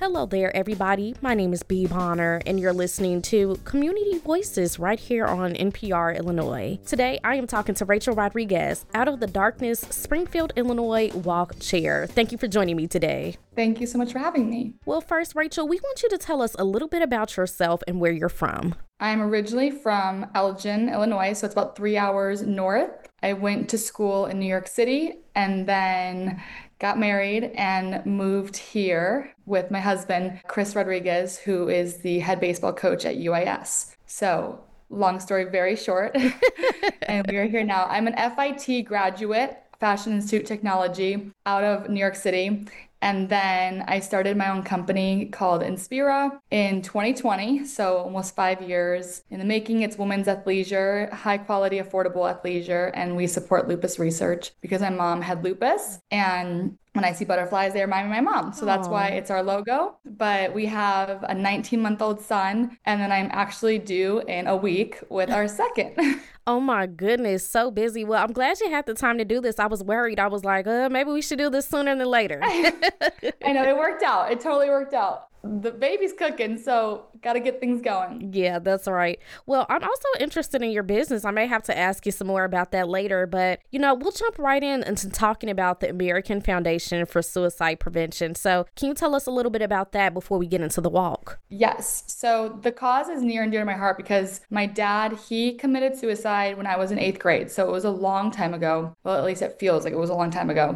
Hello there, everybody. My name is Bee Bonner, and you're listening to Community Voices right here on NPR Illinois. Today, I am talking to Rachel Rodriguez, Out of the Darkness, Springfield, Illinois Walk Chair. Thank you for joining me today. Thank you so much for having me. Well, first, Rachel, we want you to tell us a little bit about yourself and where you're from. I'm originally from Elgin, Illinois, so it's about 3 hours north. I went to school in New York City and then got married and moved here with my husband, Chris Rodriguez, who is the head baseball coach at UIS. So, long story very short, and we are here now. I'm an FIT graduate, Fashion Institute Technology, out of New York City. And then I started my own company called Inspira in 2020, so almost 5 years in the making. It's women's athleisure, high quality, affordable athleisure, and we support lupus research because my mom had lupus. And when I see butterflies, they remind me of my mom. So that's why it's our logo. But we have a 19-month-old son, and then I'm actually due in a week with our second. Oh my goodness, so busy. Well, I'm glad you had the time to do this. I was worried. I was like, maybe we should do this sooner than later. I know, it worked out. It totally worked out. The baby's cooking, so got to get things going. Yeah, that's right. Well, I'm also interested in your business. I may have to ask you some more about that later, but, we'll jump right into talking about the American Foundation for Suicide Prevention. So can you tell us a little bit about that before we get into the walk? Yes. So the cause is near and dear to my heart because my dad, he committed suicide when I was in 8th grade. So it was a long time ago. Well, at least it feels like it was a long time ago.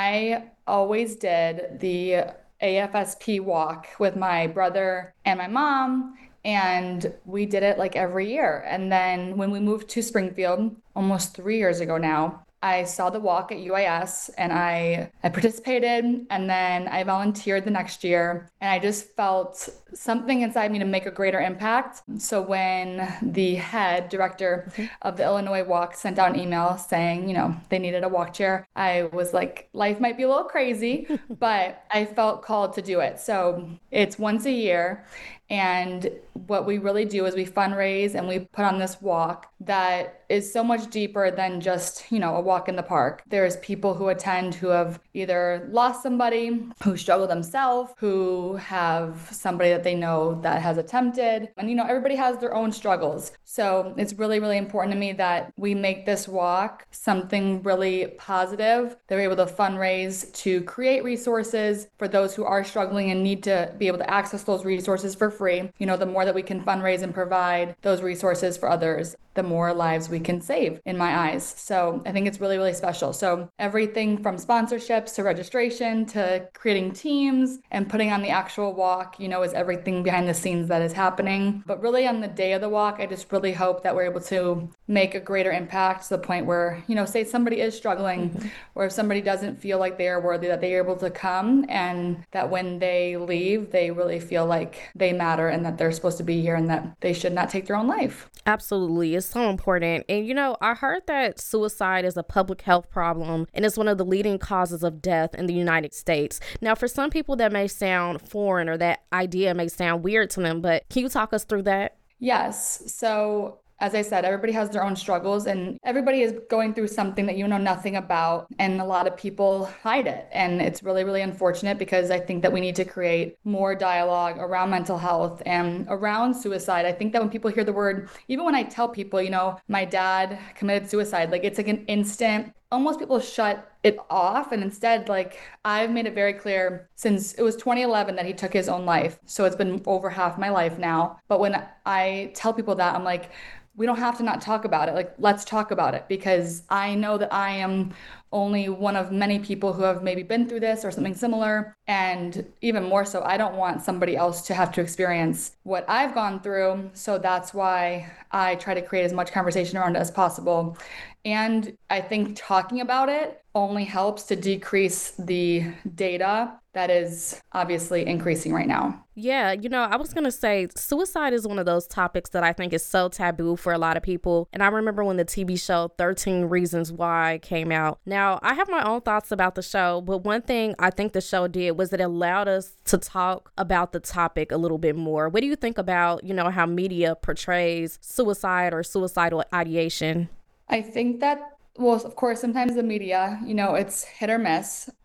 I always did the AFSP walk with my brother and my mom, and we did it like every year. And then when we moved to Springfield, almost 3 years ago now, I saw the walk at UIS and I participated, and then I volunteered the next year, and I just felt something inside me to make a greater impact. So when the head director of the Illinois Walk sent out an email saying, they needed a walk chair, I was like, life might be a little crazy, but I felt called to do it. So it's once a year. And what we really do is we fundraise and we put on this walk that is so much deeper than just, a walk in the park. There's people who attend who have either lost somebody, who struggle themselves, who have somebody that they know that has attempted. And, everybody has their own struggles. So it's really, really important to me that we make this walk something really positive, that we're able to fundraise to create resources for those who are struggling and need to be able to access those resources for free. The more that we can fundraise and provide those resources for others, the more lives we can save in my eyes. So I think it's really, really special. So everything from sponsorships to registration to creating teams and putting on the actual walk, is everything behind the scenes that is happening. But really on the day of the walk, I just really hope that we're able to make a greater impact to the point where, say somebody is struggling or if somebody doesn't feel like they are worthy, that they are able to come and that when they leave, they really feel like they matter and that they're supposed to be here and that they should not take their own life. Absolutely. It's so important. And, I heard that suicide is a public health problem and it's one of the leading causes of death in the United States. Now, for some people that may sound foreign or that idea may sound weird to them, but can you talk us through that? Yes. So as I said, everybody has their own struggles and everybody is going through something that you know nothing about. And a lot of people hide it. And it's really, really unfortunate because I think that we need to create more dialogue around mental health and around suicide. I think that when people hear the word, even when I tell people, my dad committed suicide, like it's like an instant, almost people shut it off. And instead, I've made it very clear since it was 2011 that he took his own life. So it's been over half my life now. But when I tell people that, I'm like, we don't have to not talk about it. Let's talk about it because I know that I am only one of many people who have maybe been through this or something similar. And even more so, I don't want somebody else to have to experience what I've gone through. So that's why I try to create as much conversation around it as possible. And I think talking about it only helps to decrease the data that is obviously increasing right now. Yeah, I was going to say suicide is one of those topics that I think is so taboo for a lot of people. And I remember when the TV show 13 Reasons Why came out. Now, I have my own thoughts about the show, but one thing I think the show did was it allowed us to talk about the topic a little bit more. What do you think about, how media portrays suicide or suicidal ideation? I think that, well, of course, sometimes the media, it's hit or miss.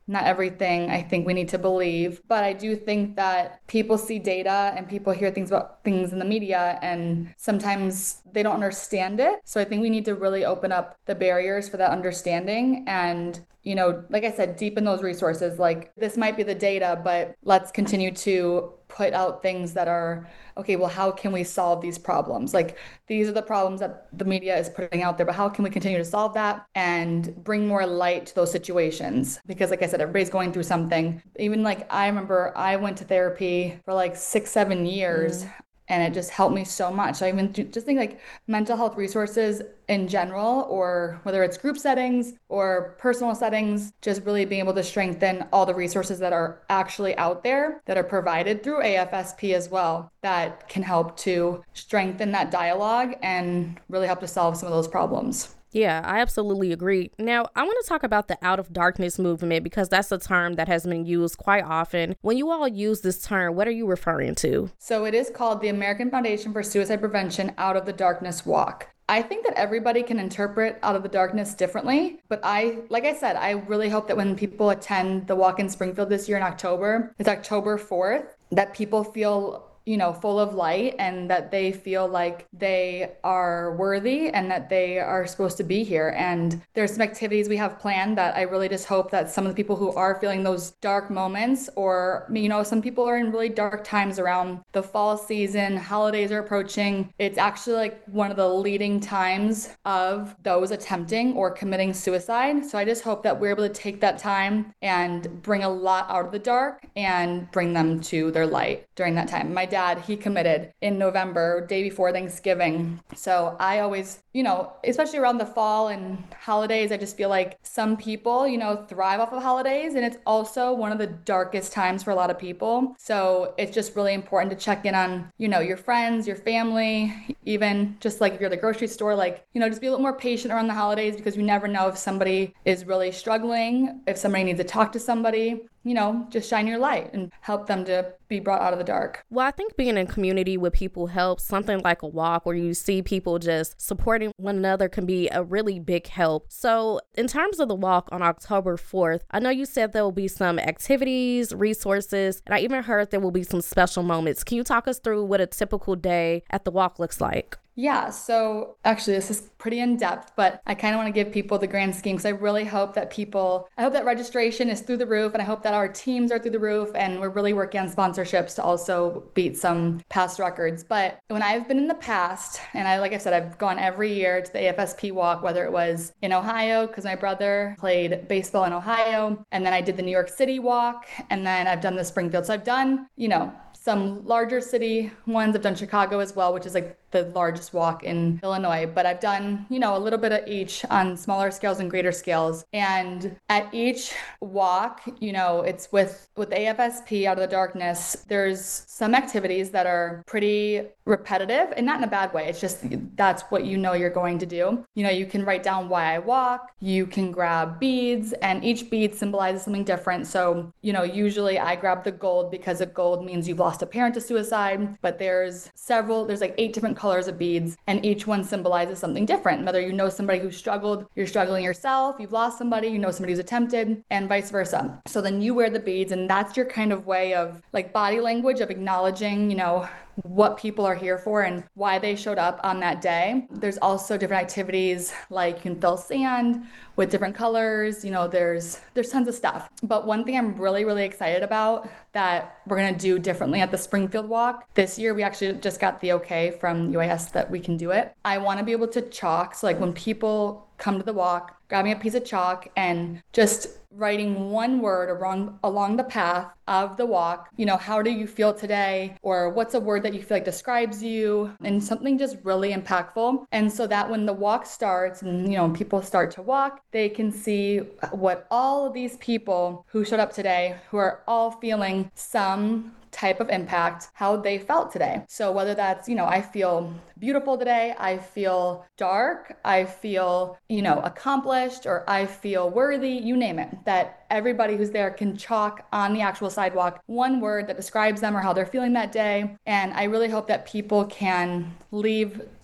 not everything I think we need to believe, but I do think that people see data and people hear things about things in the media and sometimes they don't understand it. So I think we need to really open up the barriers for that understanding and, you know, like I said, deepen those resources. Like this might be the data, but let's continue to put out things that are, okay, well, how can we solve these problems? Like these are the problems that the media is putting out there, but how can we continue to solve that and bring more light to those situations? Because like I said, everybody's going through something. Even like I remember I went to therapy for like 6-7 years. And it just helped me so much. So I even just think like mental health resources in general, or whether it's group settings or personal settings, just really being able to strengthen all the resources that are actually out there that are provided through AFSP as well, that can help to strengthen that dialogue and really help to solve some of those problems. Yeah, I absolutely agree. Now, I want to talk about the Out of Darkness movement because that's a term that has been used quite often. When you all use this term, what are you referring to? So it is called the American Foundation for Suicide Prevention Out of the Darkness Walk. I think that everybody can interpret Out of the Darkness differently, but like I said, I really hope that when people attend the walk in Springfield this year in October, it's October 4th, that people feel, you know, full of light and that they feel like they are worthy and that they are supposed to be here. And there's some activities we have planned that I really just hope that some of the people who are feeling those dark moments, or, you know, some people are in really dark times around the fall season, holidays are approaching. It's actually like one of the leading times of those attempting or committing suicide. So I just hope that we're able to take that time and bring a lot out of the dark and bring them to their light during that time. My dad, he committed in November, day before Thanksgiving. So I always, you know, especially around the fall and holidays, I just feel like some people, you know, thrive off of holidays, and it's also one of the darkest times for a lot of people. So it's just really important to check in on, you know, your friends, your family, even just like if you're at the grocery store, like, you know, just be a little more patient around the holidays because you never know if somebody is really struggling, if somebody needs to talk to somebody. You know, just shine your light and help them to be brought out of the dark. Well, I think being in community with people helps. Something like a walk where you see people just supporting one another can be a really big help. So in terms of the walk on October 4th, I know you said there will be some activities, resources, and I even heard there will be some special moments. Can you talk us through what a typical day at the walk looks like? Yeah, so actually this is pretty in depth, but I kind of want to give people the grand scheme because I really hope that I hope that registration is through the roof, and I hope that our teams are through the roof, and we're really working on sponsorships to also beat some past records. But when I've been in the past, and like I said, I've gone every year to the AFSP walk, whether it was in Ohio, because my brother played baseball in Ohio, and then I did the New York City walk, and then I've done the Springfield. So I've done, you know, some larger city ones. I've done Chicago as well, which is like the largest walk in Illinois, but I've done, you know, a little bit of each on smaller scales and greater scales. And at each walk, you know, it's with AFSP Out of the Darkness, there's some activities that are pretty repetitive, and not in a bad way. It's just that's what you know you're going to do. You know, you can write down why I walk, you can grab beads, and each bead symbolizes something different. So, you know, usually I grab the gold because a gold means you've lost a parent to suicide, but there's like 8 different colors of beads, and each one symbolizes something different. Whether you know somebody who struggled, you're struggling yourself, you've lost somebody, you know somebody who's attempted, and vice versa. So then you wear the beads, and that's your kind of way of like body language of acknowledging, you know, what people are here for and why they showed up on that day. There's also different activities like you can fill sand with different colors. You know, there's tons of stuff. But one thing I'm really, really excited about that we're going to do differently at the Springfield Walk this year, we actually just got the okay from UAS that we can do it. I want to be able to chalk. So like when people come to the walk, grabbing a piece of chalk and just writing one word along the path of the walk. You know, how do you feel today? Or what's a word that you feel like describes you? And something just really impactful. And so that when the walk starts and, you know, people start to walk, they can see what all of these people who showed up today, who are all feeling some type of impact, how they felt today. So whether that's, you know, I feel beautiful today, I feel dark, I feel, you know, accomplished, or I feel worthy, you name it, that everybody who's there can chalk on the actual sidewalk one word that describes them or how they're feeling that day. And I really hope that people can leave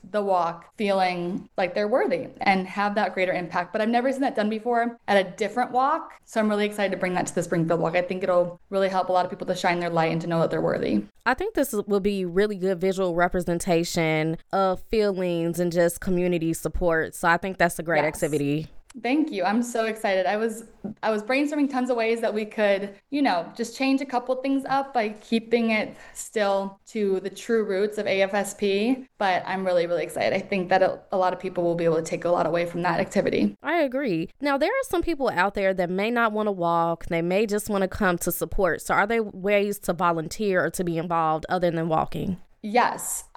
the walk feeling like they're worthy and have that greater impact. But I've never seen that done before at a different walk. So I'm really excited to bring that to the Springfield walk. I think it'll really help a lot of people to shine their light and to know that they're worthy. I think this will be really good visual representation of feelings and just community support. So I think that's a great activity. Thank you. I'm so excited. I was brainstorming tons of ways that we could, just change a couple things up by keeping it still to the true roots of AFSP. But I'm really, really excited. I think that a lot of people will be able to take a lot away from that activity. I agree. Now, there are some people out there that may not want to walk. They may just want to come to support. So are there ways to volunteer or to be involved other than walking? Yes,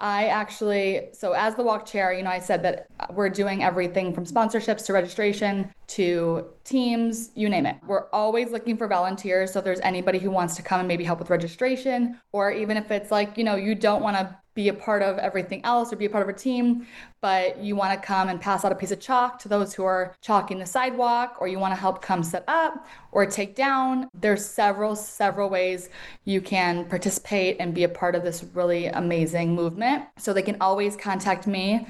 so as the walk chair, I said that we're doing everything from sponsorships to registration to teams, you name it. We're always looking for volunteers. So if there's anybody who wants to come and maybe help with registration, or even if it's like, you don't want to be a part of everything else or be a part of a team, but you want to come and pass out a piece of chalk to those who are chalking the sidewalk, or you want to help come set up or take down. There's several ways you can participate and be a part of this really amazing movement. So they can always contact me,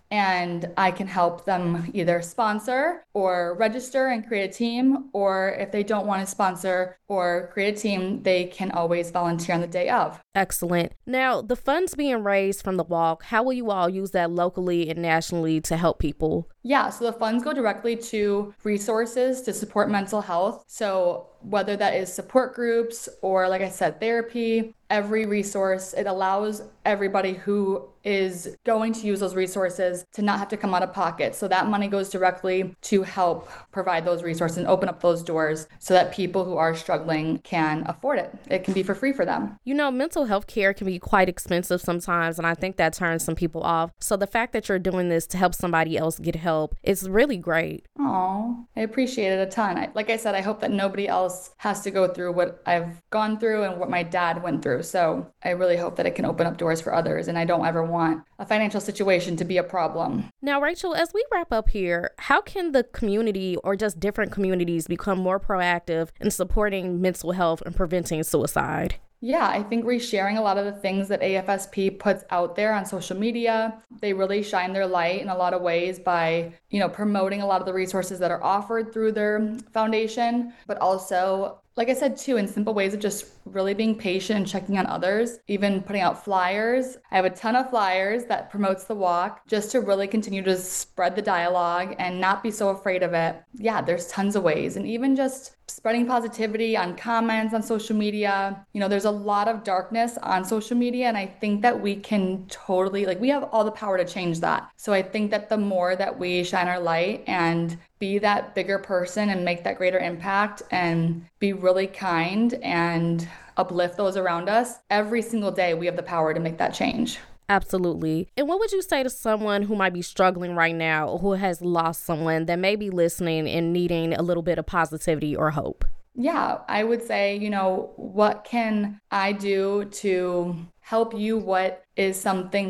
and I can help them either sponsor or register and create a team, or if they don't want to sponsor or create a team, they can always volunteer on the day of. Excellent. Now, the funds being raised from the walk, how will you all use that locally and nationally to help people? Yeah, so the funds go directly to resources to support mental health. So whether that is support groups or, like I said, therapy, every resource, it allows everybody who is going to use those resources to not have to come out of pocket. So that money goes directly to help provide those resources and open up those doors so that people who are struggling can afford it. It can be for free for them. Mental health care can be quite expensive sometimes, and I think that turns some people off. So the fact that you're doing this to help somebody else get help is really great. Oh, I appreciate it a ton. Like I said, I hope that nobody else has to go through what I've gone through and what my dad went through. So I really hope that it can open up doors for others, and I don't ever want a financial situation to be a problem. Now, Rachel, as we wrap up here, how can the community or just different communities become more proactive in supporting mental health and preventing suicide? Yeah, I think resharing a lot of the things that AFSP puts out there on social media. They really shine their light in a lot of ways by, promoting a lot of the resources that are offered through their foundation, but also, like I said, too, in simple ways of just really being patient and checking on others, even putting out flyers. I have a ton of flyers that promotes the walk just to really continue to spread the dialogue and not be so afraid of it. Yeah, there's tons of ways. And even just spreading positivity on comments on social media. There's a lot of darkness on social media, and I think that we can totally, we have all the power to change that. So I think that the more that we shine our light and be that bigger person and make that greater impact and be really kind and uplift those around us, every single day we have the power to make that change. Absolutely. And what would you say to someone who might be struggling right now or who has lost someone that may be listening and needing a little bit of positivity or hope? Yeah, I would say, what can I do to help you? What is something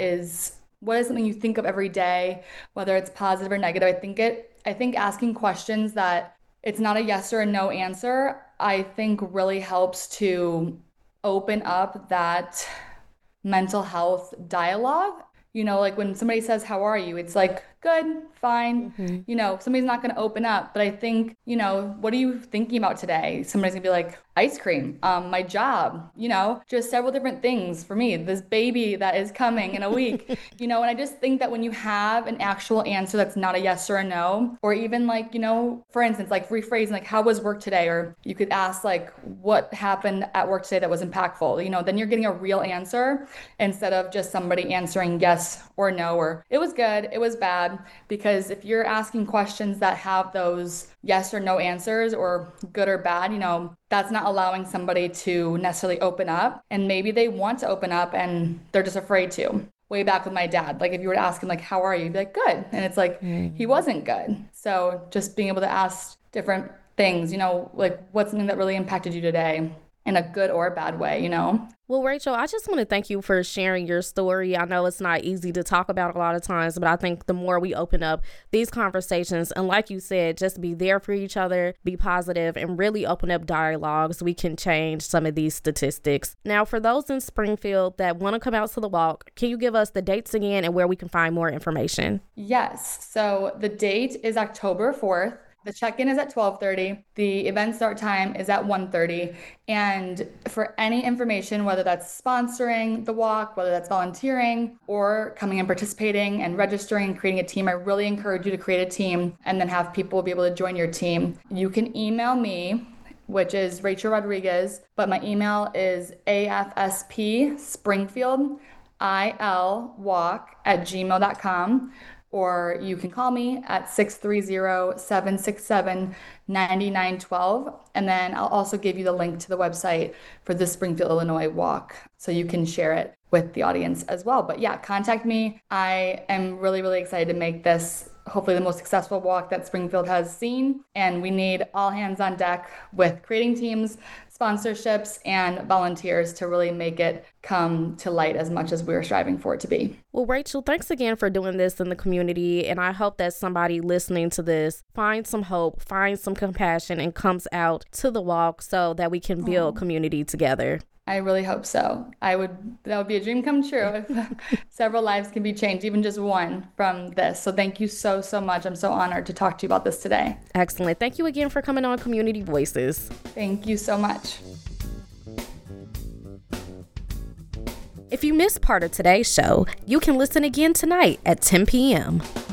you think of every day, whether it's positive or negative? I think asking questions that it's not a yes or a no answer, I think really helps to open up that mental health dialogue. When somebody says, "How are you?" It's like, good, fine. Mm-hmm. Somebody's not going to open up. But I think, what are you thinking about today? Somebody's going to be like, ice cream, my job, just several different things for me. This baby that is coming in a week, and I just think that when you have an actual answer that's not a yes or a no, or even for instance, rephrasing, how was work today? Or you could ask what happened at work today that was impactful, then you're getting a real answer instead of just somebody answering yes or no, or it was good, it was bad. Because if you're asking questions that have those yes or no answers or good or bad, that's not allowing somebody to necessarily open up. And maybe they want to open up and they're just afraid to. Way back with my dad, if you were to ask him, how are you? He'd be like, good. And it's he wasn't good. So just being able to ask different things, what's something that really impacted you today? in a good or bad way, you know? Well, Rachel, I just want to thank you for sharing your story. I know it's not easy to talk about a lot of times, but I think the more we open up these conversations, and like you said, just be there for each other, be positive, and really open up dialogues, we can change some of these statistics. Now, for those in Springfield that want to come out to the walk, can you give us the dates again and where we can find more information? Yes. So the date is October 4th. The check-in is at 12:30. The event start time is at 1:30. And for any information, whether that's sponsoring the walk, whether that's volunteering or coming and participating and registering and creating a team, I really encourage you to create a team and then have people be able to join your team. You can email me, which is Rachel Rodriguez, but my email is afspspringfieldilwalk@gmail.com. Or you can call me at 630-767-9912. And then I'll also give you the link to the website for the Springfield, Illinois walk, so you can share it with the audience as well. But yeah, contact me. I am really, really excited to make this hopefully the most successful walk that Springfield has seen. And we need all hands on deck with creating teams, sponsorships, and volunteers to really make it come to light as much as we're striving for it to be. Well, Rachel, thanks again for doing this in the community. And I hope that somebody listening to this finds some hope, finds some compassion, and comes out to the walk so that we can build community together. I really hope so. That would be a dream come true if several lives can be changed, even just one from this. So thank you so, so much. I'm so honored to talk to you about this today. Excellent. Thank you again for coming on Community Voices. Thank you so much. If you missed part of today's show, you can listen again tonight at 10 p.m.